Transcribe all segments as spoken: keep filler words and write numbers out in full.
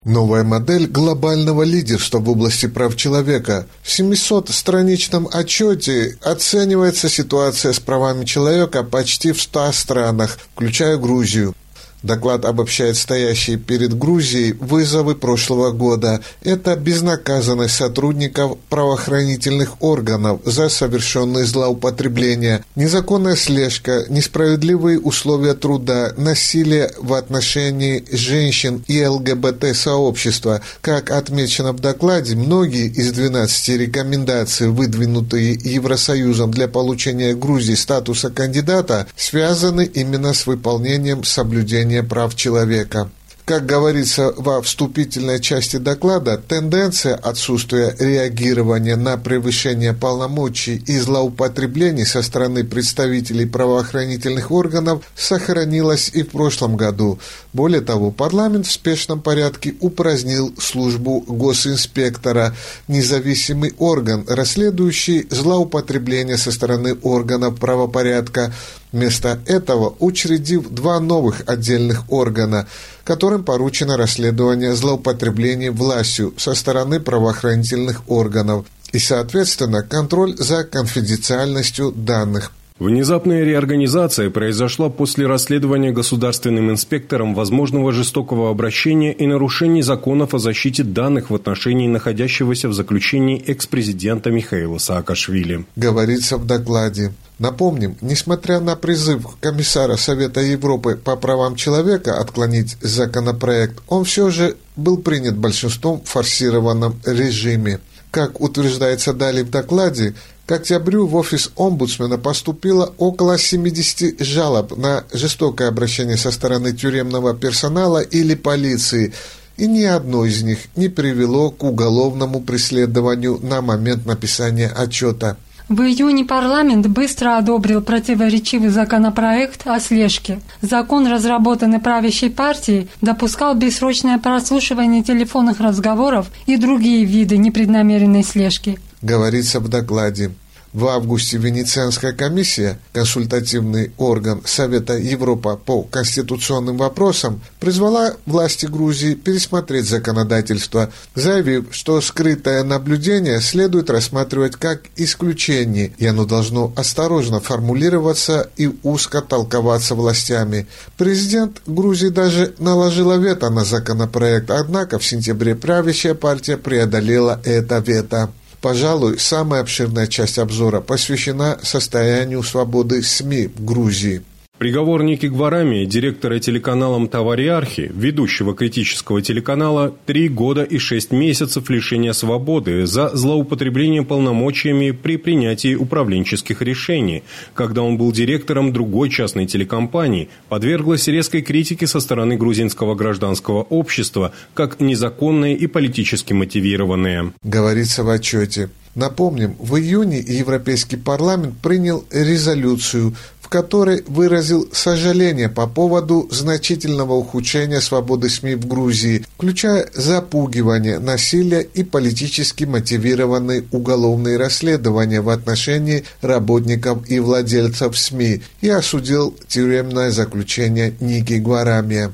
Новая модель глобального лидерства в области прав человека. В семисотстраничном отчете оценивается ситуация с правами человека почти в ста странах, включая Грузию. Доклад обобщает стоящие перед Грузией вызовы прошлого года. Это безнаказанность сотрудников правоохранительных органов за совершенные злоупотребления, незаконная слежка, несправедливые условия труда, насилие в отношении женщин и ЛГБТ-сообщества. Как отмечено в докладе, многие из двенадцати рекомендаций, выдвинутые Евросоюзом для получения Грузии статуса кандидата, связаны именно с выполнением соблюдения прав человека. Как говорится во вступительной части доклада, тенденция отсутствия реагирования на превышение полномочий и злоупотреблений со стороны представителей правоохранительных органов сохранилась и в прошлом году. Более того, парламент в спешном порядке упразднил службу госинспектора, независимый орган, расследующий злоупотребления со стороны органов правопорядка, вместо этого учредив два новых отдельных органа, которым поручено расследование злоупотреблений властью со стороны правоохранительных органов и, соответственно, контроль за конфиденциальностью данных. Внезапная реорганизация произошла после расследования государственным инспектором возможного жестокого обращения и нарушений законов о защите данных в отношении находящегося в заключении экс-президента Михаила Саакашвили. Говорится в докладе. Напомним, несмотря на призыв комиссара Совета Европы по правам человека отклонить законопроект, он все же был принят большинством в форсированном режиме. Как утверждается далее в докладе, к октябрю в офис омбудсмена поступило около семидесяти жалоб на жестокое обращение со стороны тюремного персонала или полиции, и ни одно из них не привело к уголовному преследованию на момент написания отчета. В июне парламент быстро одобрил противоречивый законопроект о слежке. Закон, разработанный правящей партией, допускал бессрочное прослушивание телефонных разговоров и другие виды непреднамеренной слежки. Говорится в докладе. В августе Венецианская комиссия, консультативный орган Совета Европы по конституционным вопросам, призвала власти Грузии пересмотреть законодательство, заявив, что скрытое наблюдение следует рассматривать как исключение, и оно должно осторожно формулироваться и узко толковаться властями. Президент Грузии даже наложила вето на законопроект, однако в сентябре правящая партия преодолела это вето. Пожалуй, самая обширная часть обзора посвящена состоянию свободы СМИ в Грузии. Приговор Ники Гварами, директора телеканалом «Тавариархи», ведущего критического телеканала, три года и шесть месяцев лишения свободы за злоупотребление полномочиями при принятии управленческих решений, когда он был директором другой частной телекомпании, подверглась резкой критике со стороны грузинского гражданского общества как незаконное и политически мотивированное. Говорится в отчете. Напомним, в июне Европейский парламент принял резолюцию, в которой выразил сожаление по поводу значительного ухудшения свободы СМИ в Грузии, включая запугивание, насилие и политически мотивированные уголовные расследования в отношении работников и владельцев СМИ, и осудил тюремное заключение Ники Гварами.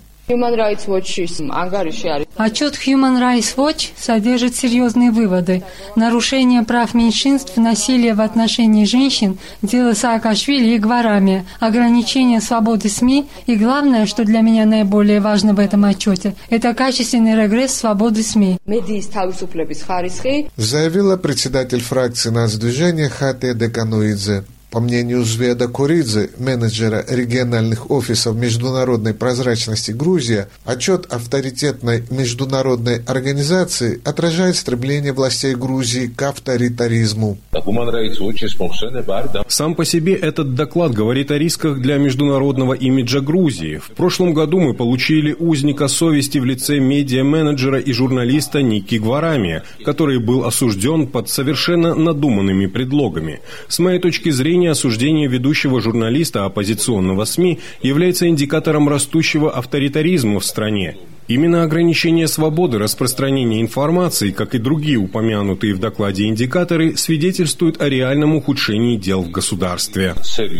Отчет Human Rights Watch содержит серьезные выводы. Нарушение прав меньшинств, насилие в отношении женщин, дело Саакашвили и Гварами, ограничение свободы СМИ и главное, что для меня наиболее важно в этом отчете, это качественный регресс свободы СМИ. Заявила председатель фракции нацдвижения Хатия Декануидзе. По мнению Зведа Коридзе, менеджера региональных офисов международной прозрачности Грузия, отчет авторитетной международной организации отражает стремление властей Грузии к авторитаризму. Сам по себе этот доклад говорит о рисках для международного имиджа Грузии. В прошлом году мы получили узника совести в лице медиа-менеджера и журналиста Ники Гварами, который был осужден под совершенно надуманными предлогами. С моей точки зрения, осуждение ведущего журналиста оппозиционного СМИ является индикатором растущего авторитаризма в стране. Именно ограничение свободы распространения информации, как и другие упомянутые в докладе индикаторы, свидетельствуют о реальном ухудшении дел в государстве.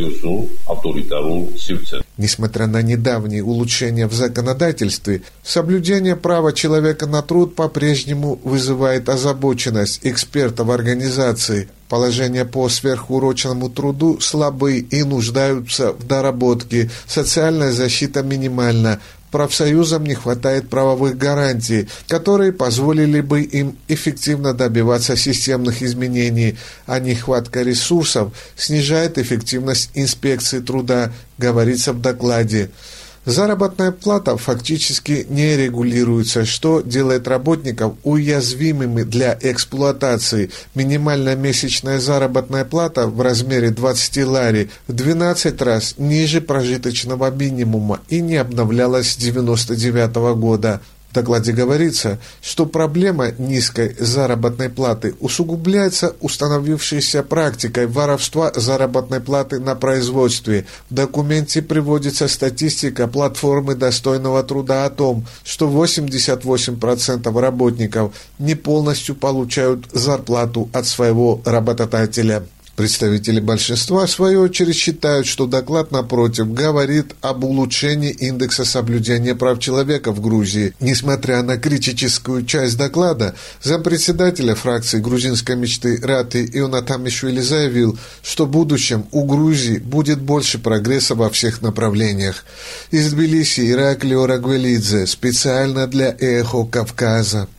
Несмотря на недавние улучшения в законодательстве, соблюдение права человека на труд по-прежнему вызывает озабоченность экспертов организации. Положения по сверхурочному труду слабы и нуждаются в доработке, социальная защита минимальна. Профсоюзам не хватает правовых гарантий, которые позволили бы им эффективно добиваться системных изменений, а нехватка ресурсов снижает эффективность инспекции труда, говорится в докладе. Заработная плата фактически не регулируется, что делает работников уязвимыми для эксплуатации. Минимальная месячная заработная плата в размере двадцать лари в двенадцать раз ниже прожиточного минимума и не обновлялась с девяносто девятого года. В докладе говорится, что проблема низкой заработной платы усугубляется установившейся практикой воровства заработной платы на производстве. В документе приводится статистика платформы достойного труда о том, что восемьдесят восемь процентов работников не полностью получают зарплату от своего работодателя. Представители большинства, в свою очередь, считают, что доклад, напротив, говорит об улучшении индекса соблюдения прав человека в Грузии. Несмотря на критическую часть доклада, зампредседателя фракции грузинской мечты Рати Ионатамишвили заявил, что в будущем у Грузии будет больше прогресса во всех направлениях. Из Тбилиси Ираклио Рагвелидзе специально для «Эхо Кавказа».